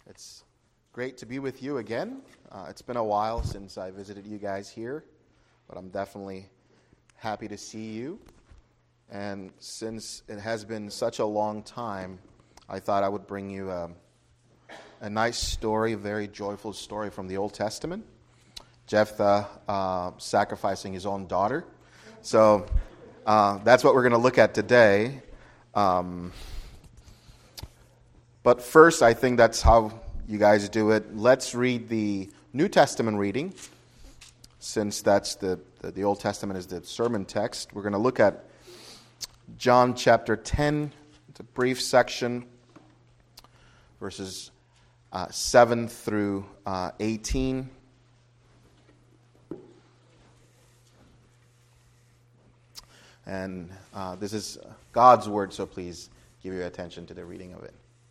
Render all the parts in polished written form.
It's great to be with you again. It's been a while since I visited you guys here, but I'm definitely happy to see you. And since it has been such a long time, I thought I would bring you a nice story, a very joyful story from the Old Testament. Jephthah sacrificing his own daughter. So that's what we're going to look at today. But first, I think that's how you guys do it. Let's read the New Testament reading, since that's the Old Testament is the sermon text. We're going to look at John chapter 10. It's a brief section, verses 7 through 18. And this is God's word, so please give your attention to the reading of it.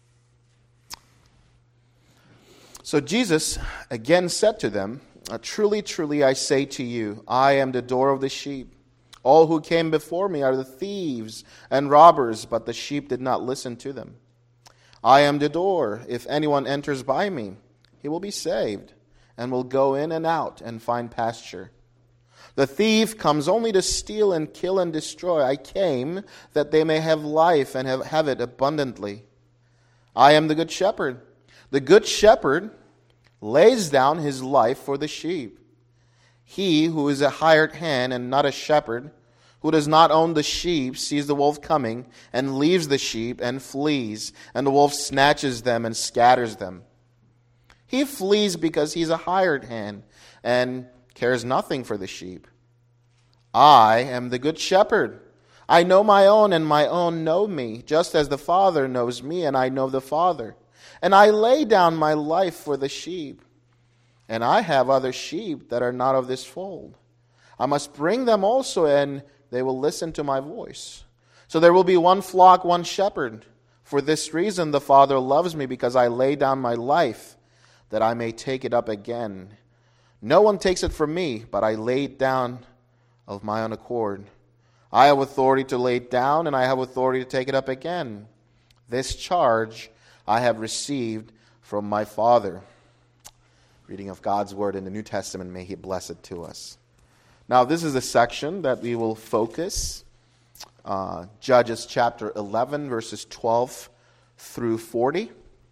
So Jesus again said to them, "Truly, truly, I say to you, I am the door of the sheep. All who came before me are the thieves and robbers, but the sheep did not listen to them. I am the door. If anyone enters by me, he will be saved, and will go in and out and find pasture. The thief comes only to steal and kill and destroy. I came that they may have life and have it abundantly. I am the good shepherd. The good shepherd lays down his life for the sheep. He who is a hired hand and not a shepherd, who does not own the sheep, sees the wolf coming and leaves the sheep and flees, and the wolf snatches them and scatters them. He flees because he is a hired hand and cares nothing for the sheep. I am the good shepherd. I know my own, and my own know me, just as the Father knows me, and I know the Father. And I lay down my life for the sheep. And I have other sheep that are not of this fold. I must bring them also, and they will listen to my voice. So there will be one flock, one shepherd. For this reason the Father loves me, because I lay down my life, that I may take it up again. No one takes it from me, but I lay it down of my own accord. I have authority to lay it down, and I have authority to take it up again. This charge I have received from my Father." Reading of God's word in the New Testament, may He bless it to us. Now, this is a section that we will focus. Judges chapter 11, verses 12 through 40.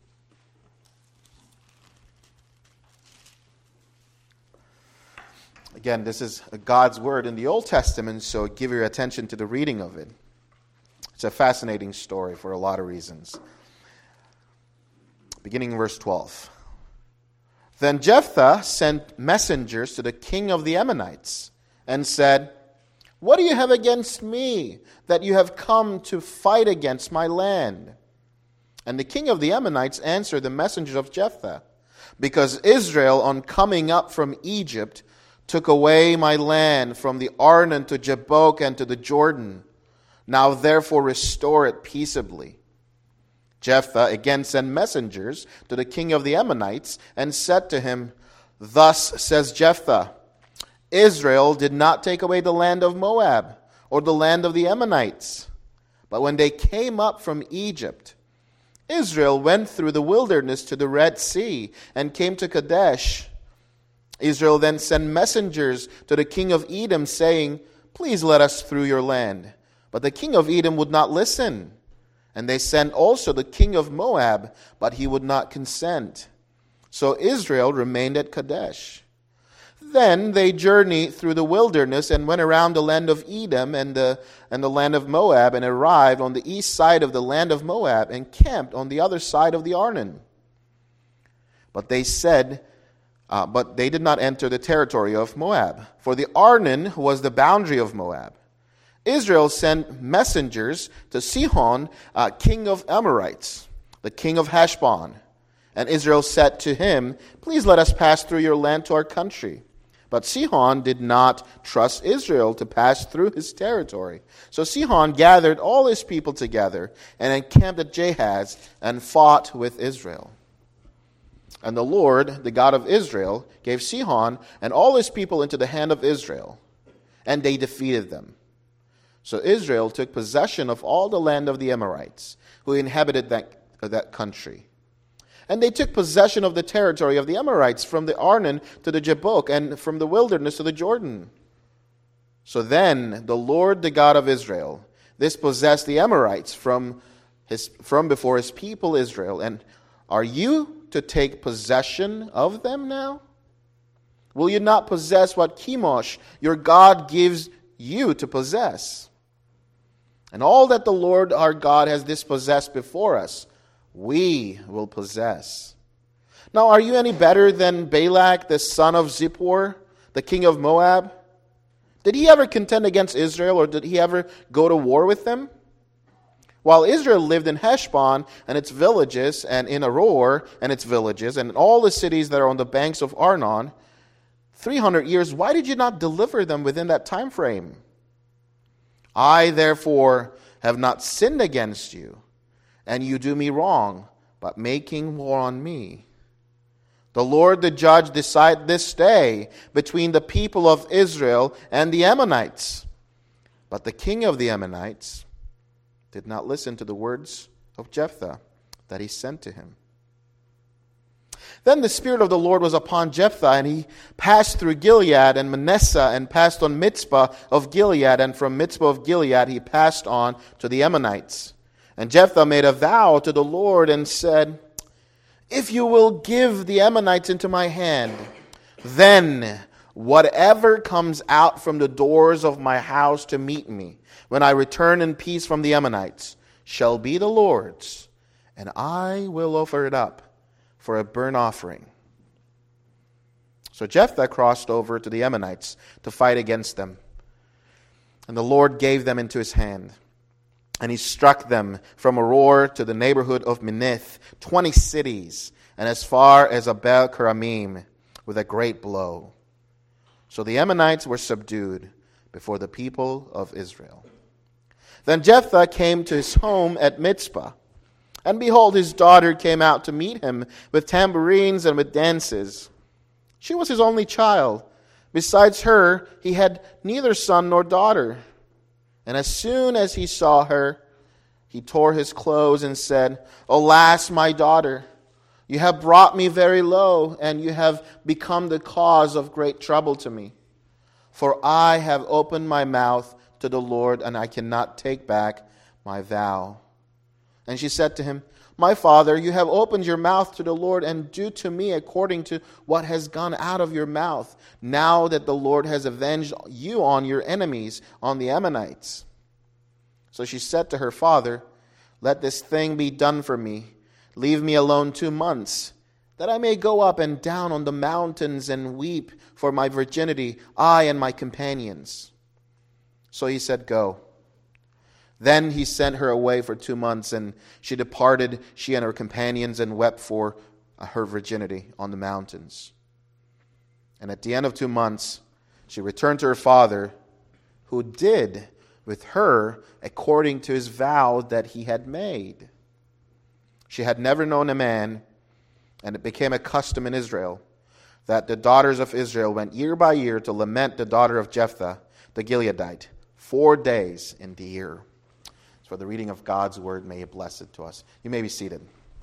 Again, this is God's word in the Old Testament, so give your attention to the reading of it. It's a fascinating story for a lot of reasons. Beginning in verse 12. Then Jephthah sent messengers to the king of the Ammonites and said, "What do you have against me, that you have come to fight against my land?" And the king of the Ammonites answered the messengers of Jephthah, "Because Israel, on coming up from Egypt, took away my land from the Arnon to Jabbok and to the Jordan. Now therefore restore it peaceably." Jephthah again sent messengers to the king of the Ammonites and said to him, "Thus says Jephthah, Israel did not take away the land of Moab or the land of the Ammonites. But when they came up from Egypt, Israel went through the wilderness to the Red Sea and came to Kadesh. Israel then sent messengers to the king of Edom, saying, 'Please let us through your land.' But the king of Edom would not listen. And they sent also the king of Moab, but he would not consent. So Israel remained at Kadesh. Then they journeyed through the wilderness and went around the land of Edom and the land of Moab, and arrived on the east side of the land of Moab and camped on the other side of the Arnon. But they did not enter the territory of Moab, for the Arnon was the boundary of Moab. Israel sent messengers to Sihon, king of Amorites, the king of Heshbon. And Israel said to him, "Please let us pass through your land to our country." But Sihon did not trust Israel to pass through his territory. So Sihon gathered all his people together and encamped at Jahaz and fought with Israel. And the Lord, the God of Israel, gave Sihon and all his people into the hand of Israel, and they defeated them. So Israel took possession of all the land of the Amorites, who inhabited that country. And they took possession of the territory of the Amorites from the Arnon to the Jabbok and from the wilderness to the Jordan. So then the Lord, the God of Israel, dispossessed the Amorites from before his people Israel. And are you to take possession of them now? Will you not possess what Chemosh, your God, gives you to possess? And all that the Lord our God has dispossessed before us, we will possess. Now, are you any better than Balak, the son of Zippor, the king of Moab? Did he ever contend against Israel, or did he ever go to war with them? While Israel lived in Heshbon and its villages, and in Aroer and its villages, and in all the cities that are on the banks of Arnon, 300 years, why did you not deliver them within that time frame? I, therefore, have not sinned against you, and you do me wrong, but making war on me. The Lord the judge decide this day between the people of Israel and the Ammonites. But the king of the Ammonites did not listen to the words of Jephthah that he sent to him. Then the Spirit of the Lord was upon Jephthah, and he passed through Gilead and Manasseh, and passed on Mizpah of Gilead, and from Mizpah of Gilead he passed on to the Ammonites. And Jephthah made a vow to the Lord and said, if you will give the Ammonites into my hand, then whatever comes out from the doors of my house to meet me, when I return in peace from the Ammonites, shall be the Lord's, and I will offer it up for a burnt offering. So Jephthah crossed over to the Ammonites to fight against them. And the Lord gave them into his hand. And he struck them from Aroer to the neighborhood of Minnith, 20 cities, and as far as Abel Keramim, with a great blow. So the Ammonites were subdued before the people of Israel. Then Jephthah came to his home at Mizpah. And behold, his daughter came out to meet him with tambourines and with dances. She was his only child. Besides her, he had neither son nor daughter. And as soon as he saw her, he tore his clothes and said, Alas, my daughter, you have brought me very low, and you have become the cause of great trouble to me. For I have opened my mouth to the Lord, and I cannot take back my vow. And she said to him, My father, you have opened your mouth to the Lord, and do to me according to what has gone out of your mouth, now that the Lord has avenged you on your enemies, on the Ammonites. So she said to her father, Let this thing be done for me. Leave me alone 2 months, that I may go up and down on the mountains and weep for my virginity, I and my companions. So he said, Go. Then he sent her away for 2 months, and she departed, she and her companions, and wept for her virginity on the mountains. And at the end of 2 months, she returned to her father, who did with her according to his vow that he had made. She had never known a man, and it became a custom in Israel that the daughters of Israel went year by year to lament the daughter of Jephthah, the Gileadite, 4 days in the year. For the reading of God's word, may it bless it to us. You may be seated.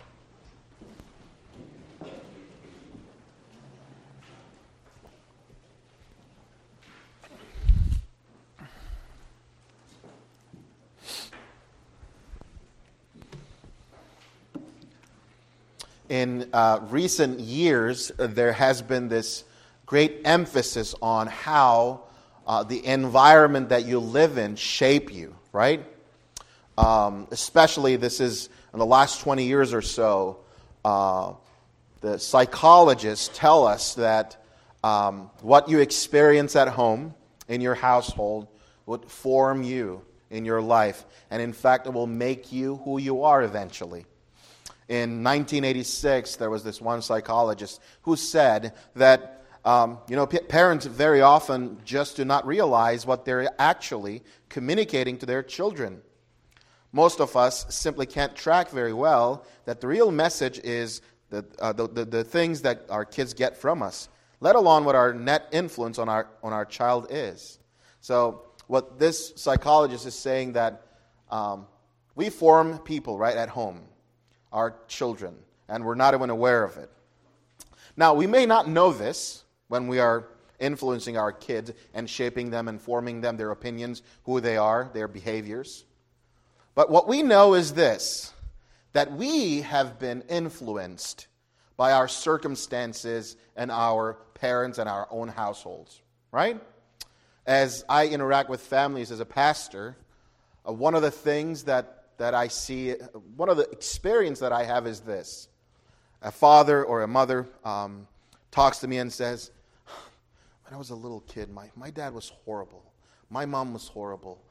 In recent years, there has been this great emphasis on how the environment that you live in shape you, right? Especially this is in the last 20 years or so, the psychologists tell us that what you experience at home, in your household, would form you in your life. And in fact, it will make you who you are eventually. In 1986, there was this one psychologist who said that parents very often just do not realize what they're actually communicating to their children. Most of us simply can't track very well that the real message is the things that our kids get from us, let alone what our net influence on our child is. So what this psychologist is saying that we form people right at home, our children, and we're not even aware of it. Now, we may not know this when we are influencing our kids and shaping them and forming them, their opinions, who they are, their behaviors. But what we know is this, that we have been influenced by our circumstances and our parents and our own households, right? As I interact with families as a pastor, one of the things that I see, one of the experience that I have is this. A father or a mother talks to me and says, when I was a little kid, my dad was horrible. My mom was horrible.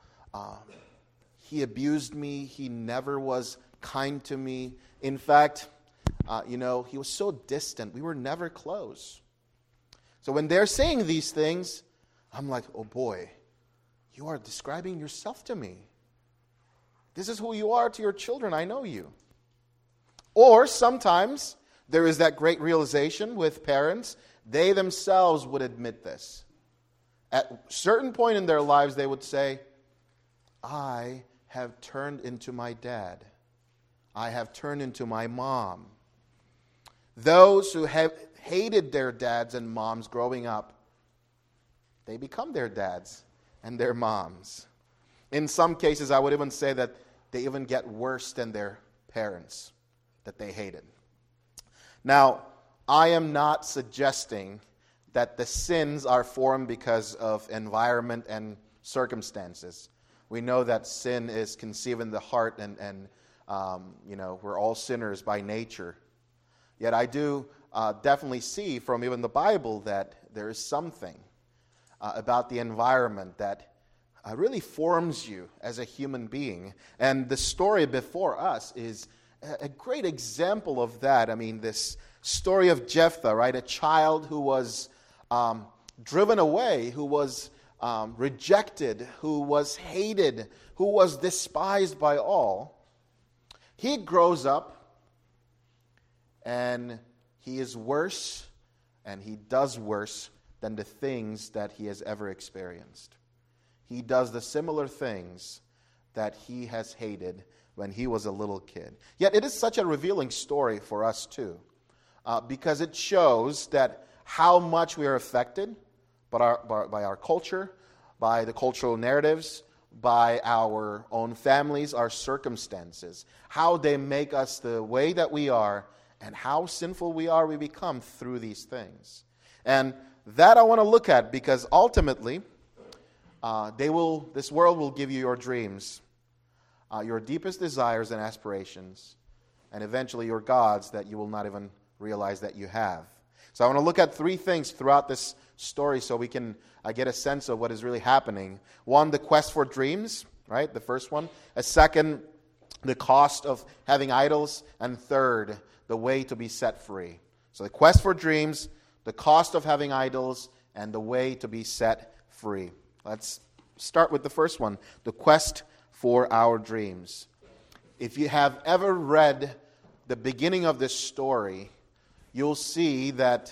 He abused me. He never was kind to me. In fact, he was so distant. We were never close. So when they're saying these things, I'm like, oh boy, you are describing yourself to me. This is who you are to your children. I know you. Or sometimes there is that great realization with parents. They themselves would admit this. At a certain point in their lives, they would say, I have turned into my dad. I have turned into my mom. Those who have hated their dads and moms growing up, they become their dads and their moms. In some cases, I would even say that they even get worse than their parents that they hated. Now, I am not suggesting that the sins are formed because of environment and circumstances. We know that sin is conceived in the heart, and we're all sinners by nature. Yet I do definitely see from even the Bible that there is something about the environment that really forms you as a human being. And the story before us is a great example of that. I mean, this story of Jephthah, right? A child who was driven away, who was rejected, who was hated, who was despised by all. He grows up and he is worse and he does worse than the things that he has ever experienced. He does the similar things that he has hated when he was a little kid. Yet it is such a revealing story for us too, because it shows that how much we are affected by our culture, by the cultural narratives, by our own families, our circumstances, how they make us the way that we are, and how sinful we become through these things. And that I want to look at, because ultimately, this world will give you your dreams, your deepest desires and aspirations, and eventually your gods that you will not even realize that you have. So I want to look at three things throughout this story so we can get a sense of what is really happening. One, the quest for dreams, right? The first one. A second, the cost of having idols. And third, the way to be set free. So the quest for dreams, the cost of having idols, and the way to be set free. Let's start with the first one, the quest for our dreams. If you have ever read the beginning of this story, you'll see that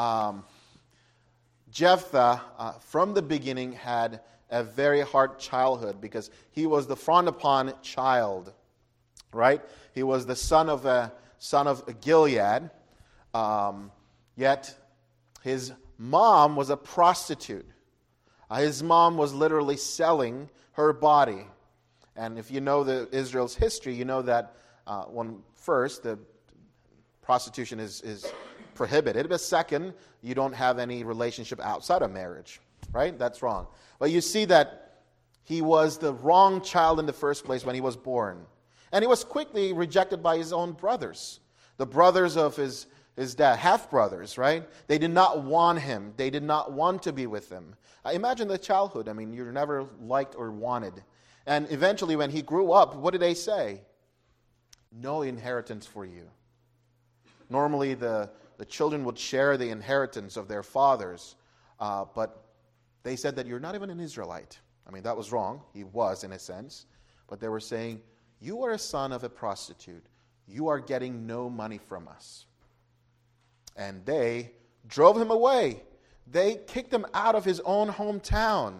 Jephthah, from the beginning, had a very hard childhood because he was the frowned upon child, right? He was the son of Gilead, yet his mom was a prostitute. His mom was literally selling her body. And if you know Israel's history, you know that first, the prostitution is prohibited. But second, you don't have any relationship outside of marriage, right? That's wrong. But you see that he was the wrong child in the first place when he was born. And he was quickly rejected by his own brothers. The brothers of his dad, half-brothers, right? They did not want him. They did not want to be with him. Imagine the childhood. I mean, you're never liked or wanted. And eventually when he grew up, what did they say? No inheritance for you. Normally the children would share the inheritance of their fathers, but they said that you're not even an Israelite. I mean, that was wrong. He was, in a sense. But they were saying, you are a son of a prostitute. You are getting no money from us. And they drove him away. They kicked him out of his own hometown.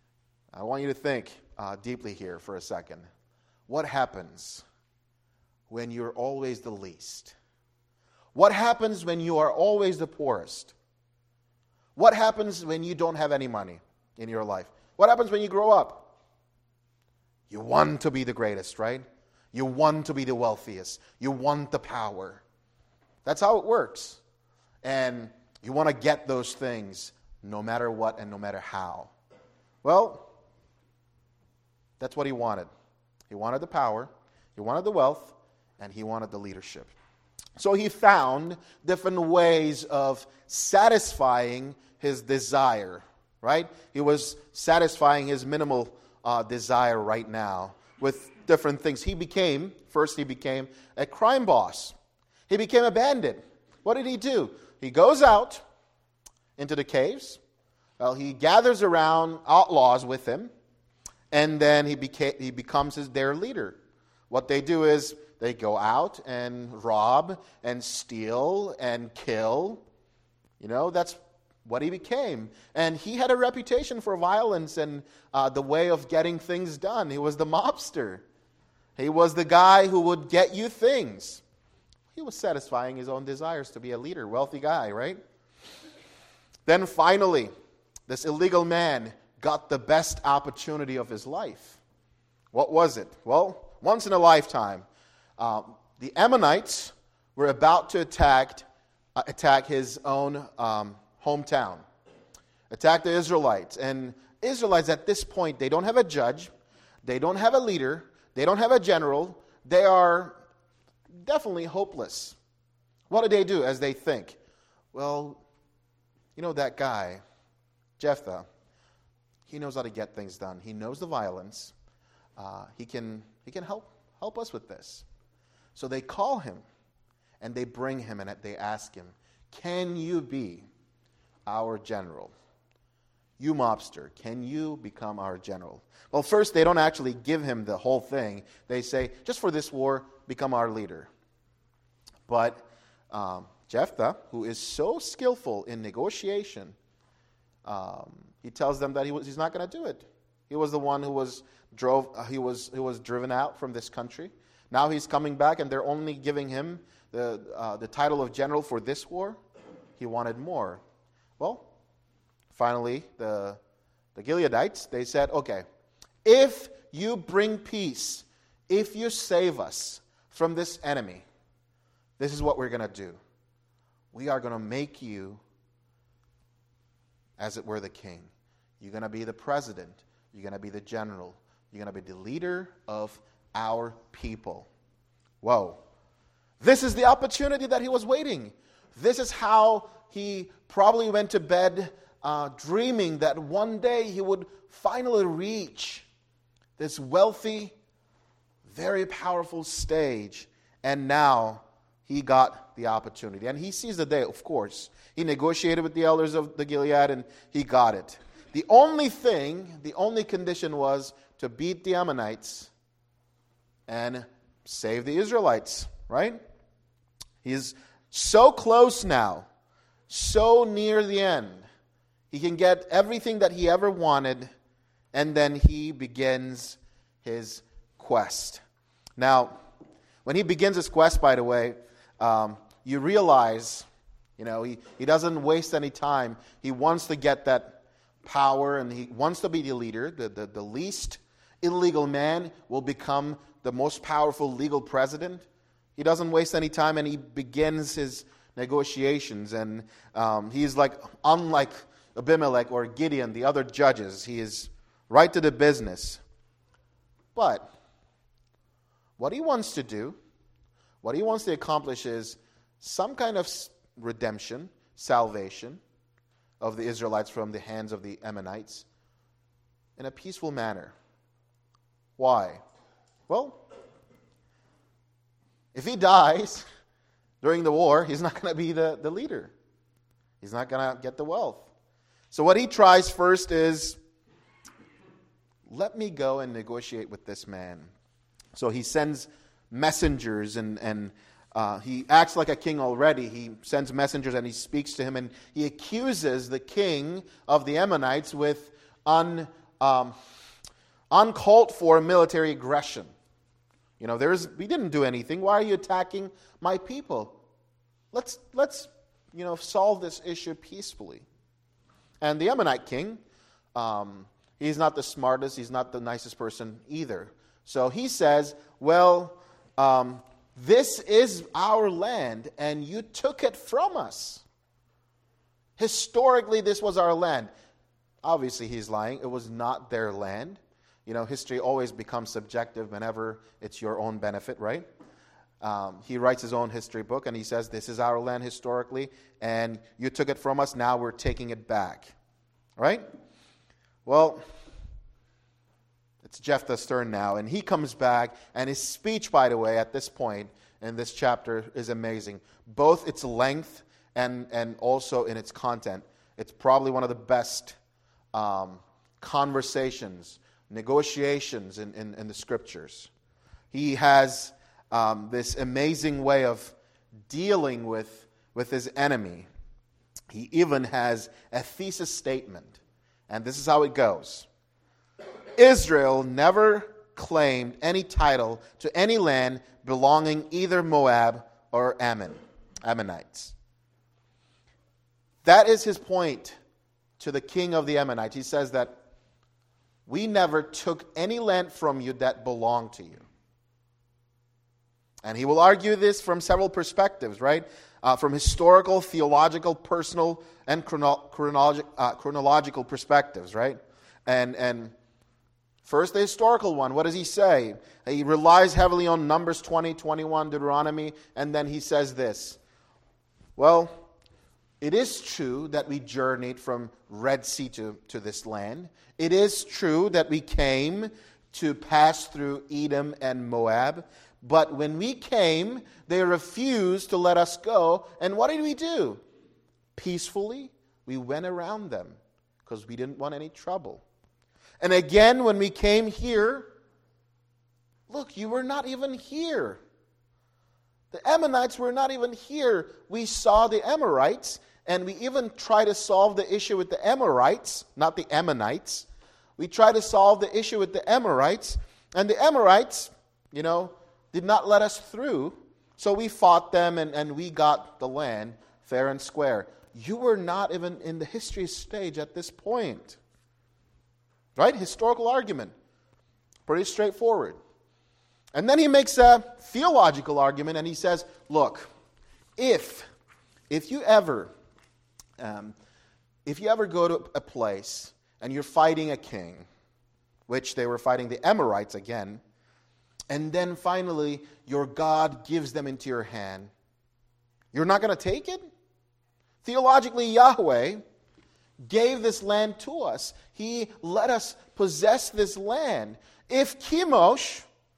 I want you to think deeply here for a second. What happens when you're always the least? What happens when you are always the poorest? What happens when you don't have any money in your life? What happens when you grow up? You want to be the greatest, right? You want to be the wealthiest. You want the power. That's how it works. And you want to get those things no matter what and no matter how. Well, that's what he wanted. He wanted the power, he wanted the wealth, and he wanted the leadership. So he found different ways of satisfying his desire, right? He was satisfying his minimal desire right now with different things. First he became a crime boss. He became a bandit. What did he do? He goes out into the caves. Well, he gathers around outlaws with him, and then he becomes their leader. What they do is they go out and rob and steal and kill. That's what he became. And he had a reputation for violence and the way of getting things done. He was the mobster. He was the guy who would get you things. He was satisfying his own desires to be a leader, wealthy guy, right? Then finally, this illegal man got the best opportunity of his life. What was it? Well, once in a lifetime, the Ammonites were about to attack his own hometown, attack the Israelites. And Israelites at this point, they don't have a judge, they don't have a leader, they don't have a general, they are definitely hopeless. What do they do as they think? Well, that guy, Jephthah, he knows how to get things done. He knows the violence. He can help us with this. So they call him, and they bring him, and they ask him, can you be our general? You mobster, can you become our general? Well, first, they don't actually give him the whole thing. They say, just for this war, become our leader. But Jephthah, who is so skillful in negotiation, he tells them that he's not going to do it. He was the one who was driven out from this country. Now he's coming back, and they're only giving him the title of general for this war. He wanted more. Well, finally, the Gileadites, they said, okay, if you bring peace, if you save us from this enemy, this is what we're going to do. We are going to make you, as it were, the king. You're going to be the president. You're going to be the general. You're going to be the leader of our people. Whoa. This is the opportunity that he was waiting. This is how he probably went to bed dreaming that one day he would finally reach this wealthy, very powerful stage. And now he got the opportunity. And he sees the day, of course. He negotiated with the elders of the Gilead, and he got it. The only condition was to beat the Ammonites and save the Israelites, right? He's so close now, so near the end. He can get everything that he ever wanted, and then he begins his quest. Now, when he begins his quest, by the way, you realize, he doesn't waste any time. He wants to get that power, and he wants to be the leader. The least illegal man will become the most powerful legal president. He doesn't waste any time, and he begins his negotiations. And he's unlike Abimelech or Gideon, the other judges. He is right to the business. But what he wants to do, what he wants to accomplish is some kind of redemption, salvation of the Israelites from the hands of the Ammonites in a peaceful manner. Why? Well, if he dies during the war, he's not going to be the leader. He's not going to get the wealth. So what he tries first is, let me go and negotiate with this man. So he sends messengers, and he acts like a king already. He sends messengers and he speaks to him, and he accuses the king of the Ammonites with uncalled for military aggression. We didn't do anything. Why are you attacking my people? Let's solve this issue peacefully. And the Ammonite king, he's not the smartest, he's not the nicest person either. So he says, well, this is our land, and you took it from us. Historically, this was our land. Obviously, he's lying. It was not their land. History always becomes subjective whenever it's your own benefit, right? He writes his own history book, and he says, this is our land historically, and you took it from us, now we're taking it back. Right? Well, it's Jephthah's turn now, and he comes back, and his speech, by the way, at this point in this chapter is amazing. Both its length and also in its content. It's probably one of the best conversations, negotiations in the Scriptures. He has this amazing way of dealing with his enemy. He even has a thesis statement, and this is how it goes. Israel never claimed any title to any land belonging either Moab or Ammonites. That is his point to the king of the Ammonites. He says that we never took any land from you that belonged to you. And he will argue this from several perspectives, right? From historical, theological, personal, and chronological perspectives, right? And first, the historical one. What does he say? He relies heavily on Numbers 20, 21, Deuteronomy, and then he says this. Well, it is true that we journeyed from Red Sea to this land. It is true that we came to pass through Edom and Moab. But when we came, they refused to let us go. And what did we do? Peacefully, we went around them because we didn't want any trouble. And again, when we came here, look, you were not even here. The Ammonites were not even here. We saw the Amorites, and we even tried to solve the issue with the Amorites, not the Ammonites. We tried to solve the issue with the Amorites, and the Amorites, did not let us through. So we fought them, and we got the land fair and square. You were not even in the history stage at this point. Right? Historical argument. Pretty straightforward. And then he makes a theological argument, and he says, look, if you ever go to a place and you're fighting a king, which they were fighting the Amorites again, and then finally your God gives them into your hand, you're not going to take it? Theologically, Yahweh gave this land to us. He let us possess this land. If Chemosh,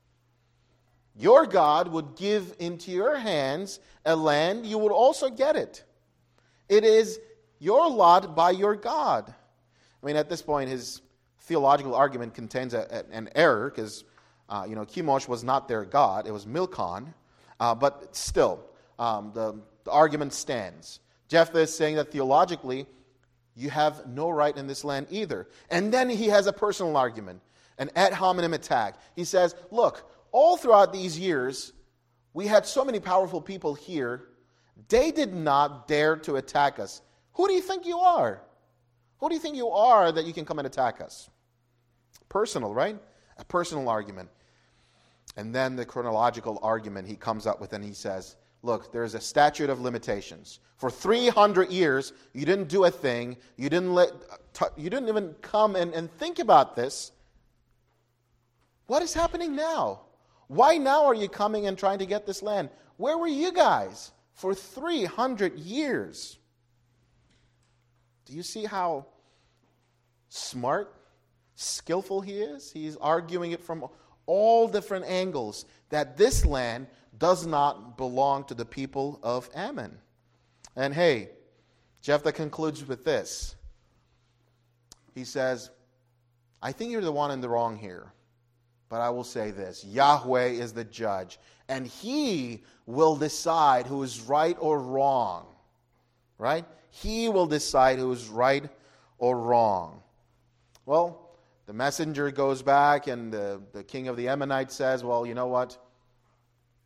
your God, would give into your hands a land, you would also get it. It is your lot by your God. I mean, at this point, his theological argument contains an error, because Chemosh was not their God. It was Milcom. But still, the argument stands. Jephthah is saying that theologically, you have no right in this land either. And then he has a personal argument, an ad hominem attack. He says, look, all throughout these years, we had so many powerful people here. They did not dare to attack us. Who do you think you are? Who do you think you are that you can come and attack us? Personal, right? A personal argument. And then the chronological argument he comes up with, and he says, look, there's a statute of limitations. For 300 years, you didn't do a thing. You didn't even come and think about this. What is happening now? Why now are you coming and trying to get this land? Where were you guys for 300 years? Do you see how smart, skillful he is? He's arguing it from all different angles, that this land does not belong to the people of Ammon. And hey, Jephthah concludes with this. He says, I think you're the one in the wrong here. But I will say this, Yahweh is the judge, and He will decide who is right or wrong. Right? He will decide who is right or wrong. Well, the messenger goes back, and the king of the Ammonites says, well, you know what?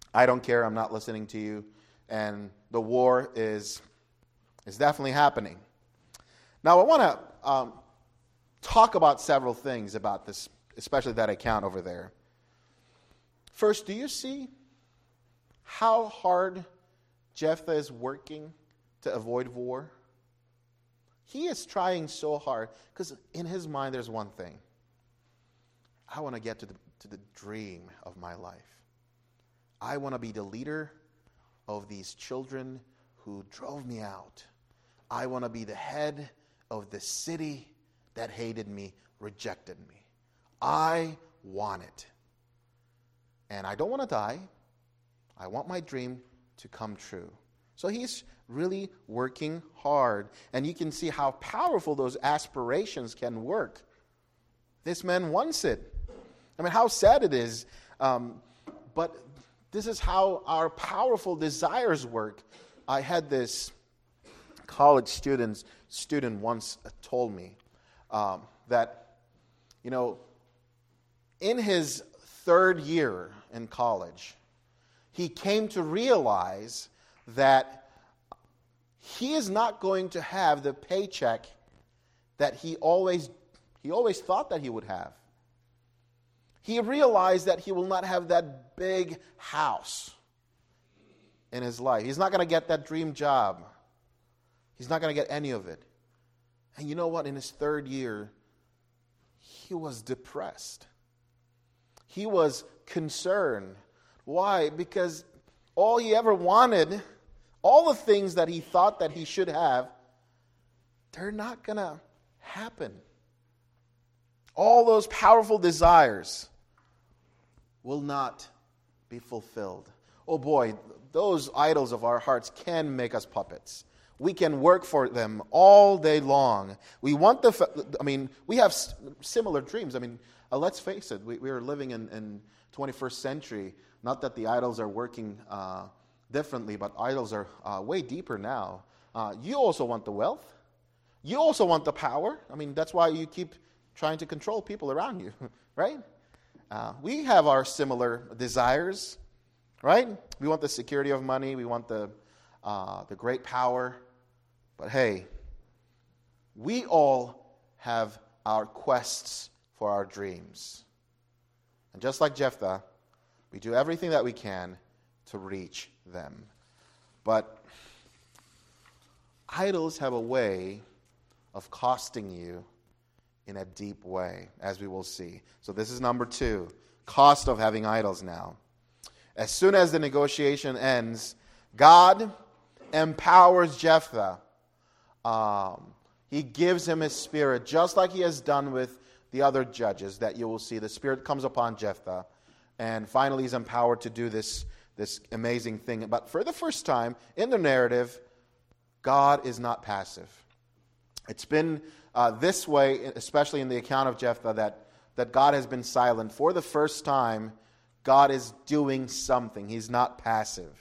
I don't care, I'm not listening to you. And the war is definitely happening. Now, I want to talk about several things about this, especially that account over there. First, do you see how hard Jephthah is working to avoid war? He is trying so hard, because in his mind there's one thing. I want to get to the dream of my life. I want to be the leader of these children who drove me out. I want to be the head of the city that hated me, rejected me. I want it. And I don't want to die. I want my dream to come true. So he's really working hard. And you can see how powerful those aspirations can work. This man wants it. I mean, how sad it is. But this is how our powerful desires work. I had this college student once told me that, in his third year in college, he came to realize that he is not going to have the paycheck that he always thought that he would have. He realized that he will not have that big house in his life. He's not going to get that dream job. He's not going to get any of it. And you know what? In his third year, he was depressed. He was concerned. Why? Because all he ever wanted, all the things that he thought that he should have, they're not going to happen. All those powerful desires will not be fulfilled. Oh boy, those idols of our hearts can make us puppets. We can work for them all day long. We want we have similar dreams. Let's face it, we are living in 21st century. Not that the idols are working differently, but idols are way deeper now. You also want the wealth. You also want the power. That's why you keep trying to control people around you, right? We have our similar desires, right? We want the security of money. We want the great power. But hey, we all have our quests for our dreams. And just like Jephthah, we do everything that we can to reach them. But idols have a way of costing you in a deep way, as we will see. So this is number 2, cost of having idols now. As soon as the negotiation ends, God empowers Jephthah. He gives him his spirit, just like he has done with the other judges that you will see. The spirit comes upon Jephthah, and finally he's empowered to do this amazing thing. But for the first time in the narrative, God is not passive. It's been this way, especially in the account of Jephthah, that God has been silent. For the first time, God is doing something. He's not passive.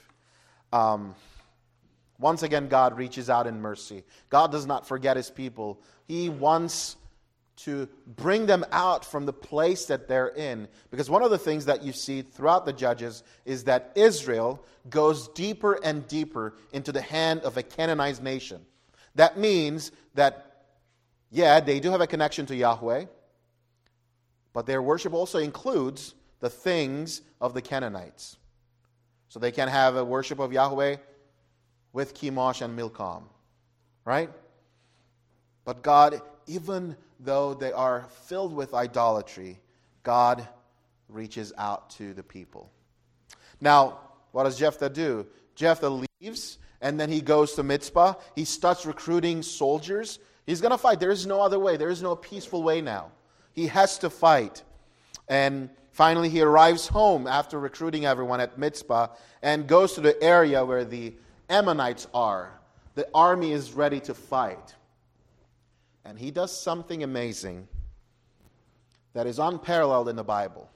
Once again, God reaches out in mercy. God does not forget his people. He wants to bring them out from the place that they're in. Because one of the things that you see throughout the Judges is that Israel goes deeper and deeper into the hand of a Canaanite nation. That means that, they do have a connection to Yahweh, but their worship also includes the things of the Canaanites. So they can have a worship of Yahweh with Chemosh and Milcom, right? But God, even though they are filled with idolatry, God reaches out to the people. Now, what does Jephthah do? Jephthah leaves, and then he goes to Mizpah. He starts recruiting soldiers. He's going to fight. There is no other way. There is no peaceful way now. He has to fight. And finally, he arrives home after recruiting everyone at Mizpah and goes to the area where the Ammonites are. The army is ready to fight. And he does something amazing that is unparalleled in the Bible.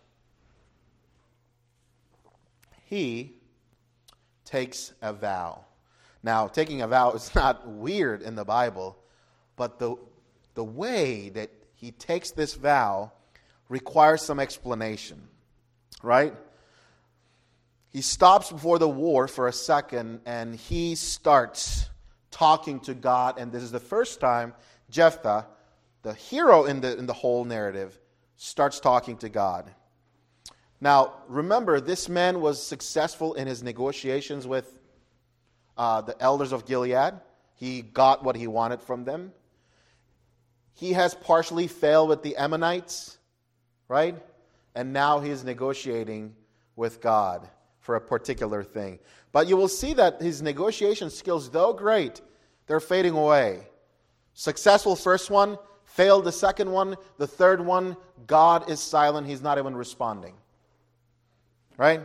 He takes a vow. Now, taking a vow is not weird in the Bible, but the way that he takes this vow requires some explanation, right? he stops before the war for a second and he starts talking to God. And this is the first time Jephthah, the hero in the whole narrative, starts talking to God. Now, remember, this man was successful in his negotiations with the elders of Gilead. He got what he wanted from them. He has partially failed with the Ammonites, right? And now he is negotiating with God for a particular thing. But you will see that his negotiation skills, though great, they're fading away. Successful first one, failed the second one, the third one, God is silent, he's not even responding. Right?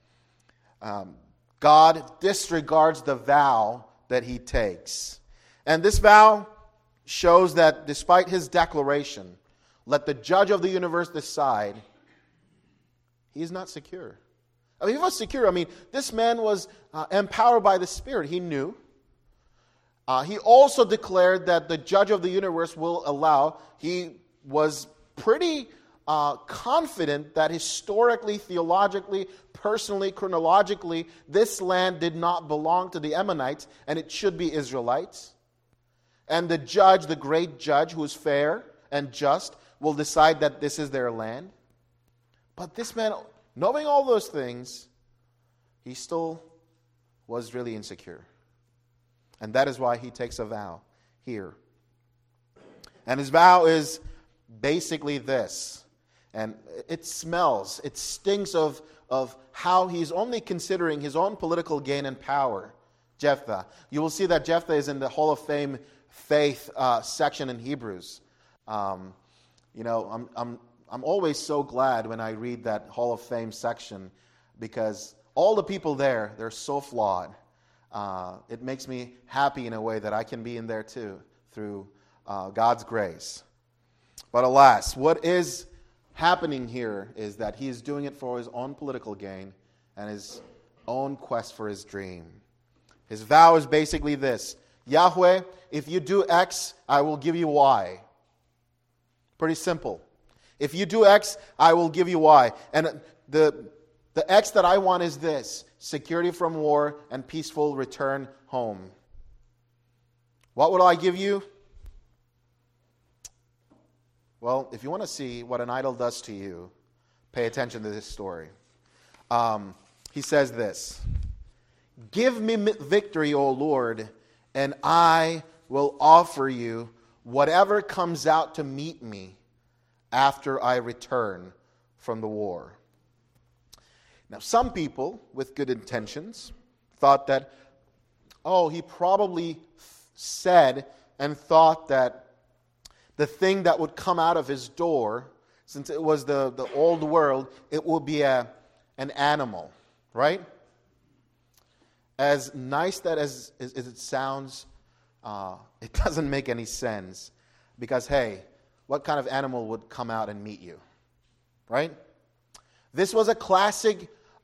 God disregards the vow that he takes. And this vow shows that despite his declaration, let the judge of the universe decide, he is not secure. I mean, he was secure. I mean, this man was empowered by the Spirit. He knew. He also declared that the judge of the universe will allow. He was pretty confident that historically, theologically, personally, chronologically, this land did not belong to the Ammonites, and it should be Israelites. And the judge, the great judge, who is fair and just, will decide that this is their land. But this man, knowing all those things, he still was really insecure. And that is why he takes a vow here. And his vow is basically this. And it smells, it stinks of how he's only considering his own political gain and power, Jephthah. You will see that Jephthah is in the Hall of Fame faith section in Hebrews. I'm always so glad when I read that Hall of Fame section because all the people there, they're so flawed. It makes me happy in a way that I can be in there too through God's grace. But alas, what is happening here is that he is doing it for his own political gain and his own quest for his dream. His vow is basically this: Yahweh, if you do X, I will give you Y. Pretty simple. If you do X, I will give you Y. And the X that I want is this: security from war and peaceful return home. What will I give you? Well, if you want to see what an idol does to you, pay attention to this story. He says this: Give me victory, O Lord, and I will offer you whatever comes out to meet me after I return from the war. Now, some people with good intentions thought that, he probably said and thought that the thing that would come out of his door, since it was the old world, it would be an animal, right? As nice that as it sounds, it doesn't make any sense. Because, hey, what kind of animal would come out and meet you, right? This was a classic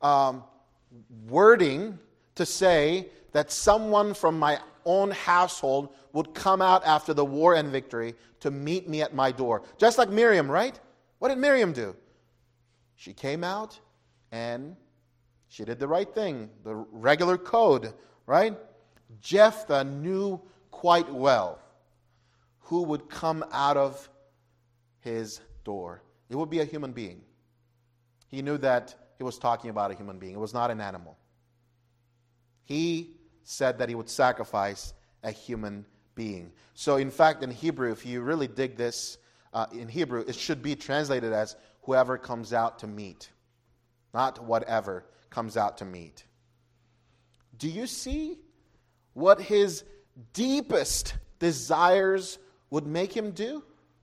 wording to say that someone from my own household would come out after the war and victory to meet me at my door. Just like Miriam, right? What did Miriam do? She came out and she did the right thing, the regular code, right? Jephthah knew quite well who would come out of his door. It would be a human being. He knew that he was talking about a human being. It was not an animal. He said that he would sacrifice a human being. So in fact, in Hebrew, if you really dig this, in Hebrew, it should be translated as whoever comes out to meet. Not whatever comes out to meet. Do you see what his deepest desires would make him do?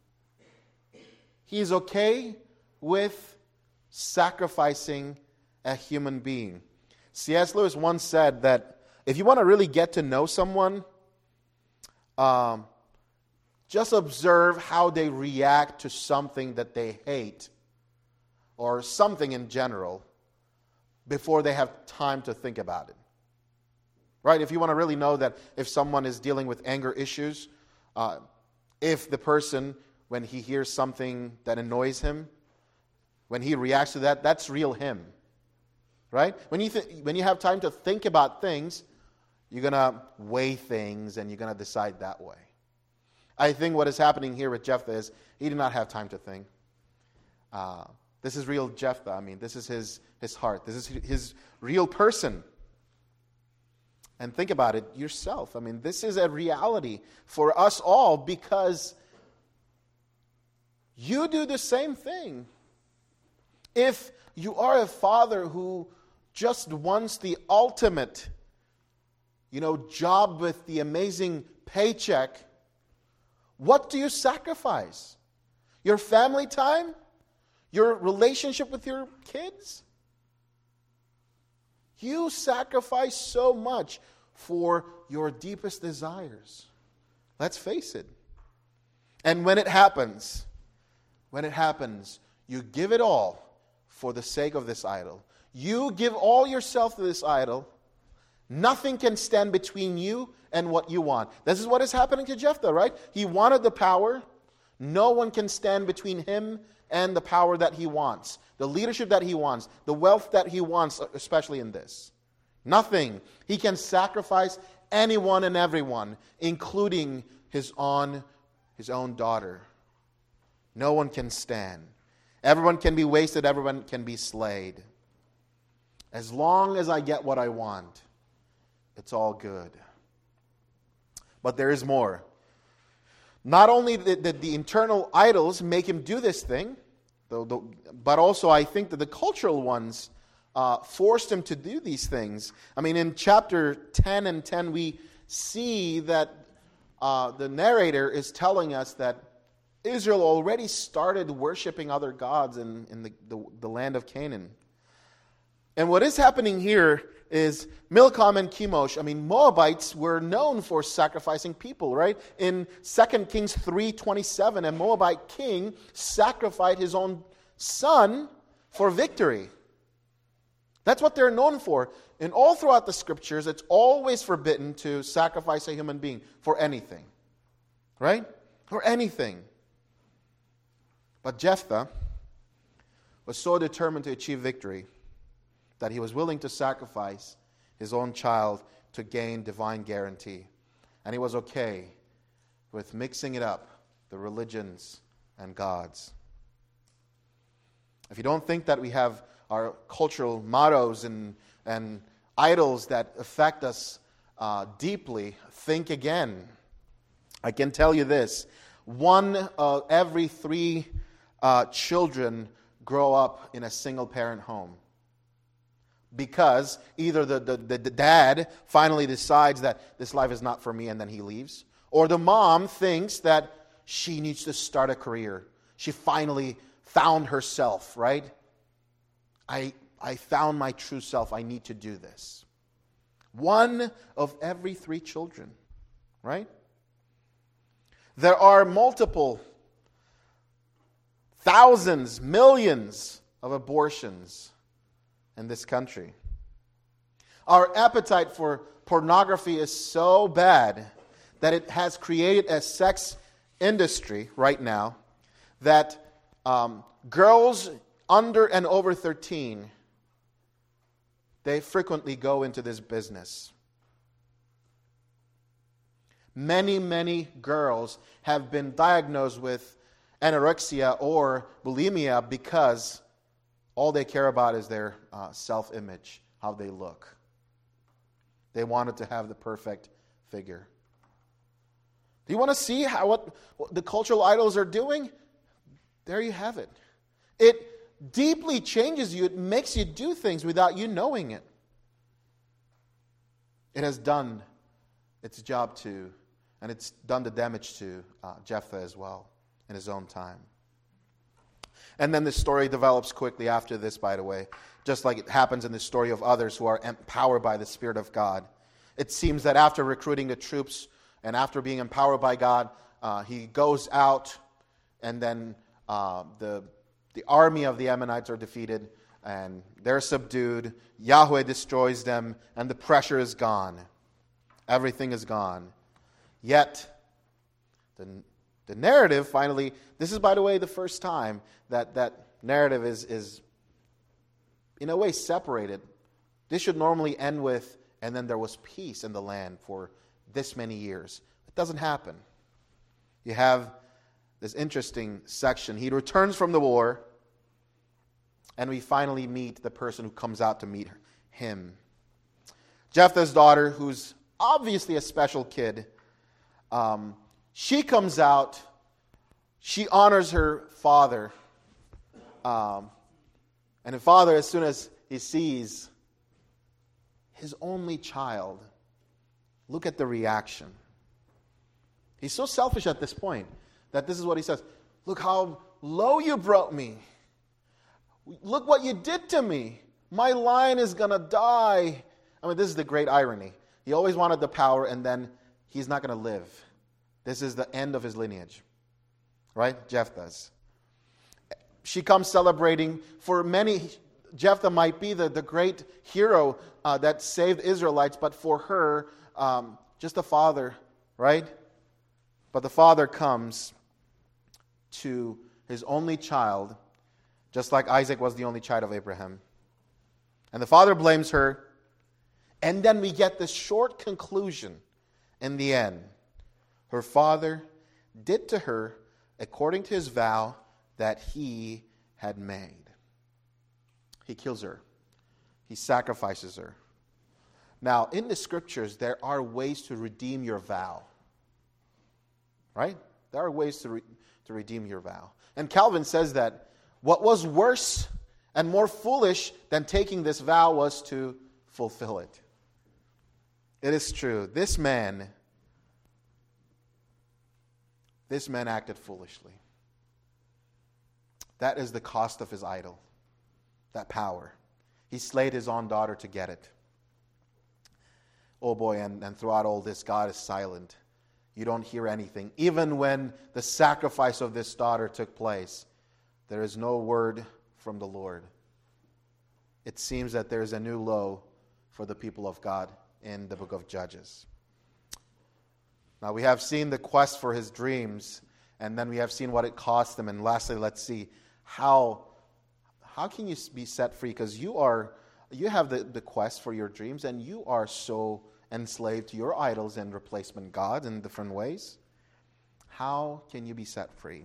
He is okay with sacrificing a human being. C.S. Lewis once said that if you want to really get to know someone, just observe how they react to something that they hate or something in general before they have time to think about it. Right? If you want to really know that if someone is dealing with anger issues, if the person, when he hears something that annoys him, when he reacts to that, that's real him. Right? When you have time to think about things, you're going to weigh things and you're going to decide that way. I think what is happening here with Jephthah is he did not have time to think. This is real Jephthah. I mean, this is his heart. This is his real person. And think about it yourself. I mean, this is a reality for us all because you do the same thing. If you are a father who just wants the ultimate, job with the amazing paycheck, what do you sacrifice? Your family time? Your relationship with your kids? You sacrifice so much for your deepest desires. Let's face it. And when it happens, you give it all for the sake of this idol. You give all yourself to this idol. Nothing can stand between you and what you want. This is what is happening to Jephthah, right? He wanted the power. No one can stand between him and the power that he wants, the leadership that he wants, the wealth that he wants, especially in this. Nothing. He can sacrifice anyone and everyone, including his own daughter. No one can stand. Everyone can be wasted. Everyone can be slayed. As long as I get what I want, it's all good. But there is more. Not only did the internal idols make him do this thing, but also I think that the cultural ones forced him to do these things. I mean, in chapter 10 and 10, we see that the narrator is telling us that Israel already started worshiping other gods in the land of Canaan. And what is happening here is Milcom and Chemosh, Moabites were known for sacrificing people, right? In 2 Kings 3:27, a Moabite king sacrificed his own son for victory. That's what they're known for. And all throughout the scriptures, it's always forbidden to sacrifice a human being for anything, right? For anything. But Jephthah was so determined to achieve victory that he was willing to sacrifice his own child to gain divine guarantee. And he was okay with mixing it up, the religions and gods. If you don't think that we have our cultural mottos and idols that affect us deeply, think again. I can tell you this. 1 of every 3 children grow up in a single-parent home. Because either the dad finally decides that this life is not for me and then he leaves, or the mom thinks that she needs to start a career. She finally found herself, right? I found my true self. I need to do this. 1 of every 3 children, right? There are multiple thousands, millions of abortions in this country. Our appetite for pornography is so bad that it has created a sex industry right now that girls under and over 13, they frequently go into this business. Many, many girls have been diagnosed with anorexia or bulimia because all they care about is their self-image, how they look. They wanted to have the perfect figure. Do you want to see what the cultural idols are doing? There you have it. It deeply changes you. It makes you do things without you knowing it. It has done its job to, and it's done the damage to Jephthah as well in his own time. And then the story develops quickly after this, by the way, just like it happens in the story of others who are empowered by the Spirit of God. It seems that after recruiting the troops and after being empowered by God, he goes out, and then the army of the Ammonites are defeated, and they're subdued. Yahweh destroys them, and the pressure is gone. Everything is gone. Yet, the narrative finally, this is, by the way, the first time that narrative is in a way separated This should normally end with, and then there was peace in the land for this many years. It doesn't happen. You have this interesting section. He returns from the war, and we finally meet the person who comes out to meet him. Jephthah's daughter, who's obviously a special kid, she comes out. She honors her father. And the father, as soon as he sees his only child, look at the reaction. He's so selfish at this point that this is what he says. Look how low you brought me. Look what you did to me. My line is going to die. I mean, this is the great irony. He always wanted the power, and then he's not going to live. This is the end of his lineage. Right? Jephthah's. She comes celebrating. For many, Jephthah might be the great hero that saved Israelites, but for her, just a father, right? But the father comes to his only child, just like Isaac was the only child of Abraham. And the father blames her. And then we get this short conclusion in the end. Her father did to her according to his vow that he had made. He kills her. He sacrifices her. Now, in the scriptures, there are ways to redeem your vow. Right? There are ways to redeem your vow. And Calvin says that what was worse and more foolish than taking this vow was to fulfill it. It is true. This man acted foolishly. That is the cost of his idol, that power. He slayed his own daughter to get it. Oh boy, and throughout all this, God is silent. You don't hear anything. Even when the sacrifice of this daughter took place, there is no word from the Lord. It seems that there is a new low for the people of God in the book of Judges. Now we have seen the quest for his dreams, and then we have seen what it cost him. And lastly, let's see how can you be set free? Because you have the quest for your dreams, and you are so enslaved to your idols and replacement gods in different ways. How can you be set free?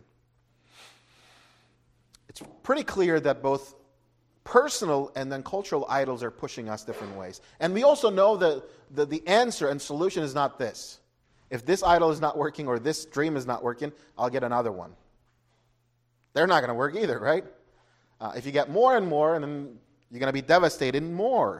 It's pretty clear that both personal and then cultural idols are pushing us different ways. And we also know that the answer and solution is not this. If this idol is not working or this dream is not working, I'll get another one. They're not going to work either, right? If you get more and more, and then you're going to be devastated more.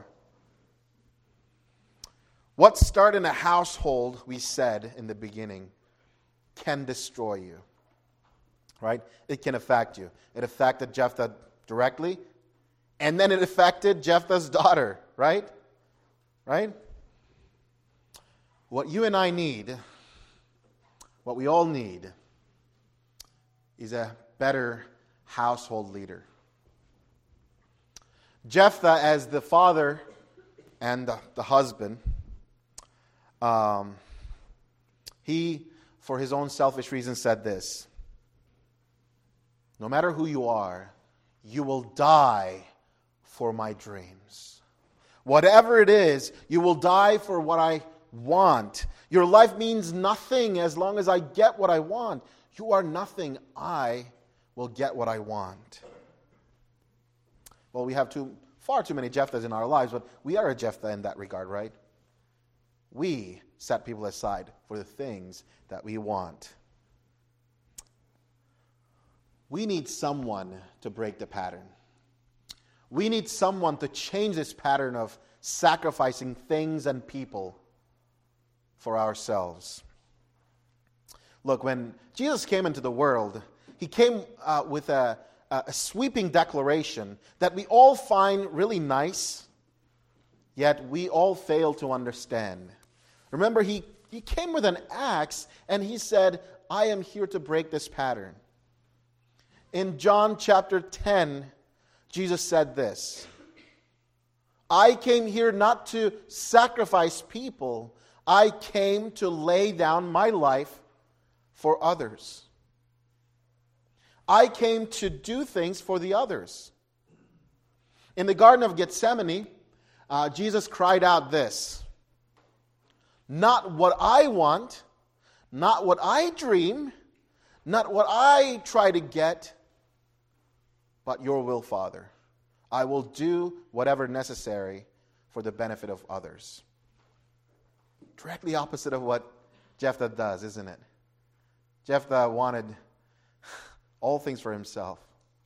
What started in a household, we said in the beginning, can destroy you. Right? It can affect you. It affected Jephthah directly, and then it affected Jephthah's daughter, right? Right? What you and I need, what we all need, is a better household leader. Jephthah, as the father and the husband, he, for his own selfish reasons, said this: no matter who you are, you will die for my dreams. Whatever it is, you will die for what I want. Your life means nothing as long as I get what I want. You are nothing. I will get what I want. Well, we have far too many Jephthahs in our lives, but we are a Jephthah in that regard, right? We set people aside for the things that we want. We need someone to break the pattern. We need someone to change this pattern of sacrificing things and people for ourselves. Look, when Jesus came into the world, he came with a sweeping declaration that we all find really nice, yet we all fail to understand. Remember, he came with an axe, and he said, I am here to break this pattern. In John chapter 10, Jesus said this: I came here not to sacrifice people. I came to lay down my life for others. I came to do things for the others. In the Garden of Gethsemane, Jesus cried out this, "Not what I want, not what I dream, not what I try to get, but your will, Father. I will do whatever necessary for the benefit of others." Directly opposite of what Jephthah does, isn't it? Jephthah wanted all things for himself.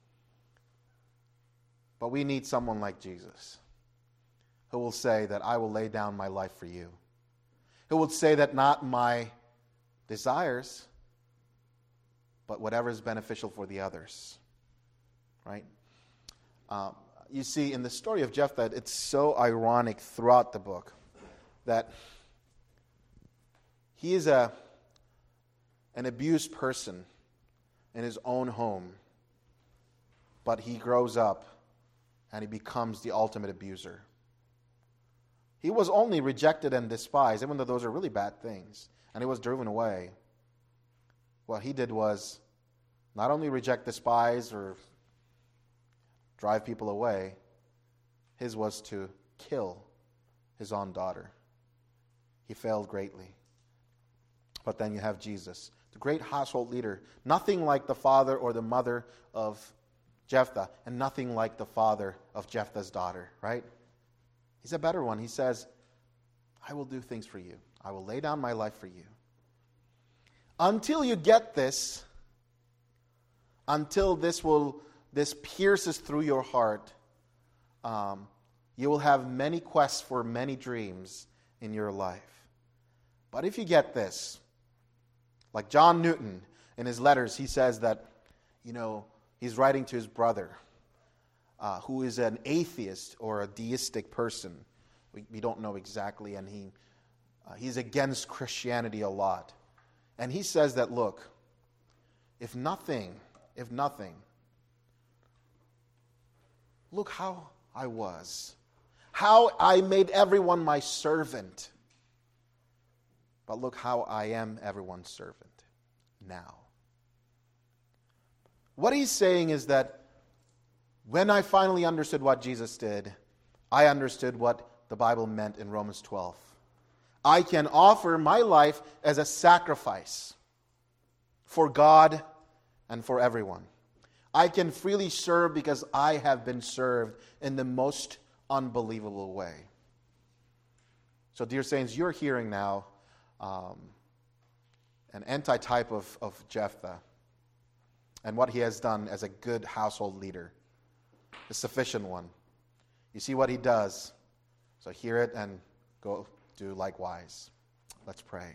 But we need someone like Jesus, who will say that I will lay down my life for you. Who will say that not my desires, but whatever is beneficial for the others. Right? You see, in the story of Jephthah, it's so ironic throughout the book that he is an abused person in his own home, but he grows up and he becomes the ultimate abuser. He was only rejected and despised, even though those are really bad things, and he was driven away. What he did was not only reject, despise, or drive people away, his was to kill his own daughter. He failed greatly. But then you have Jesus, the great household leader, nothing like the father or the mother of Jephthah, and nothing like the father of Jephthah's daughter, right? He's a better one. He says, I will do things for you. I will lay down my life for you. Until you get this, until this pierces through your heart, you will have many quests for many dreams in your life. But if you get this, like John Newton in his letters, he says that, he's writing to his brother, who is an atheist or a deistic person. We don't know exactly, and he's against Christianity a lot. And he says that, look, if nothing, look how I was, how I made everyone my servant. But look how I am everyone's servant now. What he's saying is that when I finally understood what Jesus did, I understood what the Bible meant in Romans 12. I can offer my life as a sacrifice for God and for everyone. I can freely serve because I have been served in the most unbelievable way. So, dear saints, you're hearing now an anti-type of Jephthah and what he has done as a good household leader, a sufficient one. You see what he does, so hear it and go do likewise. Let's pray.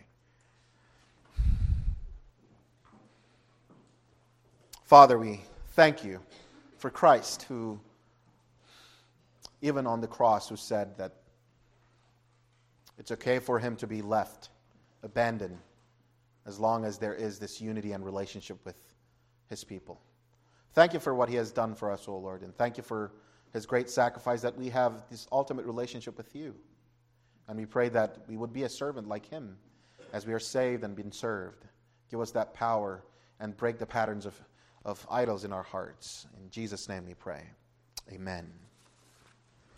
Father, we thank you for Christ, who, even on the cross, who said that it's okay for him to be left, abandoned, as long as there is this unity and relationship with his people. Thank you for what he has done for us, O Lord, and thank you for his great sacrifice that we have this ultimate relationship with you. And we pray that we would be a servant like him as we are saved and been served. Give us that power and break the patterns of idols in our hearts. In Jesus' name we pray. Amen.